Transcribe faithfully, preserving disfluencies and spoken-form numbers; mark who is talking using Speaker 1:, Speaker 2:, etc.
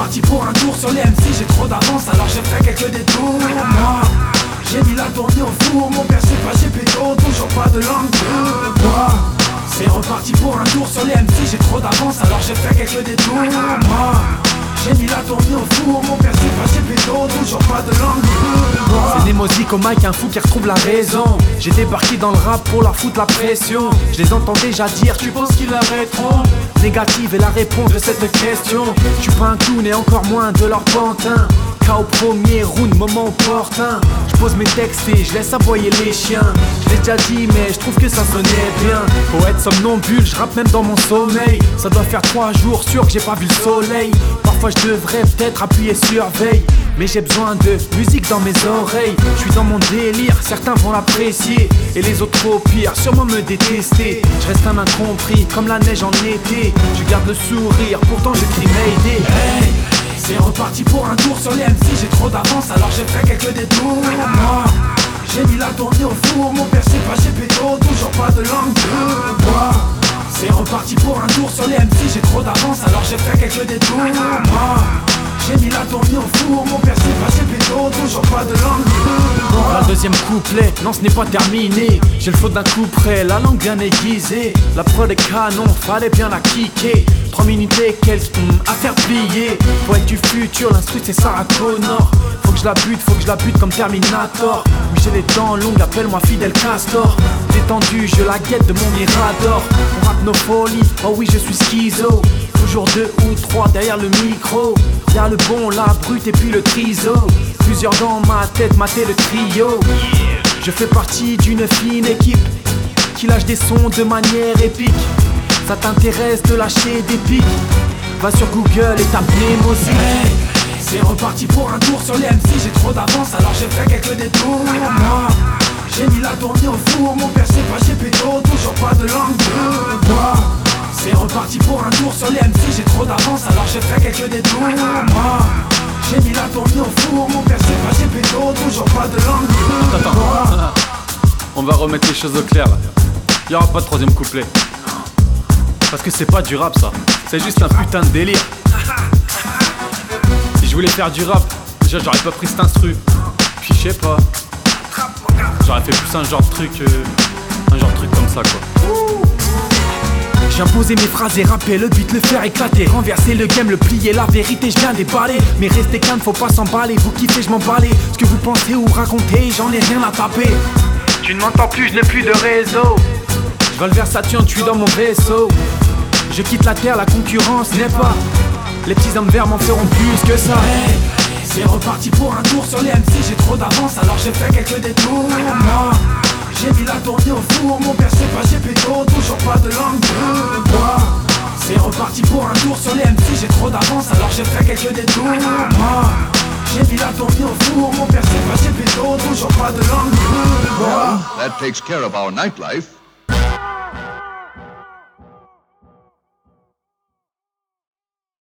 Speaker 1: reparti pour un tour sur les M C, j'ai trop d'avance alors j'ai fait quelques détours. Moi, j'ai mis la tournée au four, mon père c'est pas G P O, toujours pas de langue de bois. C'est reparti pour un tour sur les M C, j'ai trop d'avance alors j'ai fait quelques détours. Moi, j'ai mis la tournée au four, mon père c'est pas G P O, toujours pas de langue de bois.
Speaker 2: C'est Némosique au mic, un fou qui retrouve la raison. J'ai débarqué dans le rap pour leur foutre la pression. Je les entends déjà dire, tu penses qu'ils arrêteront? Négative est la réponse de cette question. Je suis pas un clown et encore moins de leur pantin. K O premier round, moment opportun. Je pose mes textes et je laisse aboyer les chiens. Je l'ai déjà dit mais je trouve que ça sonnait bien. Poète somnambule, je rappe même dans mon sommeil. Ça doit faire trois jours sûr que j'ai pas vu le soleil. Parfois je devrais peut-être appuyer sur veille, mais j'ai besoin de musique dans mes oreilles. Je suis dans mon délire, certains vont l'apprécier et les autres au pire, sûrement me détester. Je reste un incompris, comme la neige en été. Je garde le sourire, pourtant je crie Mayday.
Speaker 1: Hey, c'est reparti pour un tour sur les M C, j'ai trop d'avance alors j'ai fait quelques détours. Moi, j'ai mis la tournée au four, mon père c'est pas G P O, toujours pas de langue de bois. C'est reparti pour un tour sur les M C, j'ai trop d'avance alors j'ai fait quelques détours. Moi, j'ai mis la tournée au four, mon père c'est pas G P O, toujours pas de langue de bois.
Speaker 2: La deuxième couplet, non ce n'est pas terminé. J'ai le flow d'un coup près, la langue bien aiguisée. La prod est canon, fallait bien la kicker. Trois minutes et quelques hum, à faire plier. Poète du futur, l'instru c'est Sarah Connor. Faut que je la bute, faut que je la bute comme Terminator. Oui j'ai les dents longues, appelle-moi Fidel Castor. Détendu, je la guette de mon mirador. On rappe nos folies, oh oui je suis schizo. Toujours deux ou trois derrière le micro. Y'a le bon, la brute et puis le triso. Plusieurs dans ma tête, mater le trio. Je fais partie d'une fine équipe qui lâche des sons de manière épique. Ça t'intéresse de lâcher des pics? Va sur Google et tape Némosique.
Speaker 1: Hey, c'est reparti pour un tour sur les M C, j'ai trop d'avance alors j'ai fait quelques détours. Moi, j'ai mis la tournée au four, mon père c'est pas G P O, toujours pas de langue de bois. C'est reparti pour un tour sur les M C, j'ai trop d'avance alors j'ai fait quelques détours. Moi, j'ai mis la tournée au four, mon père c'est pas G P O, toujours pas de langue de
Speaker 3: Attends,
Speaker 1: bois.
Speaker 3: on va remettre les choses au clair là. Y'aura pas de troisième couplet. Parce que c'est pas du rap ça, c'est juste un putain de délire. Si je voulais faire du rap, déjà j'aurais pas pris cet instru. Puis je sais pas, j'aurais fait plus un genre de truc, euh, un genre de truc comme ça quoi.
Speaker 2: J'ai imposé mes phrases et rappé le beat, le faire éclater. Renverser le game, le plier, la vérité, je viens déballer. Mais restez calme, faut pas s'emballer. Vous kiffez, je m'emballais. Ce que vous pensez ou racontez, j'en ai rien à taper. Tu ne m'entends plus, je n'ai plus de réseau. Je vole vers Saturne, tu es dans mon vaisseau. Je quitte la terre, la concurrence n'est pas. Les petits hommes verts m'en feront plus que ça.
Speaker 1: Hey, c'est reparti pour un tour sur les M C, j'ai trop d'avance alors j'ai fait quelques détours. Moi, j'ai mis la tournée au four, mon père c'est pas G P O, toujours pas de langue de bois. C'est reparti pour un tour sur les M C, j'ai trop d'avance alors j'ai fait quelques détours. Moi, j'ai mis la tournée au four, mon père c'est pas G P O, toujours pas de langue de bois.
Speaker 4: That takes care of our nightlife.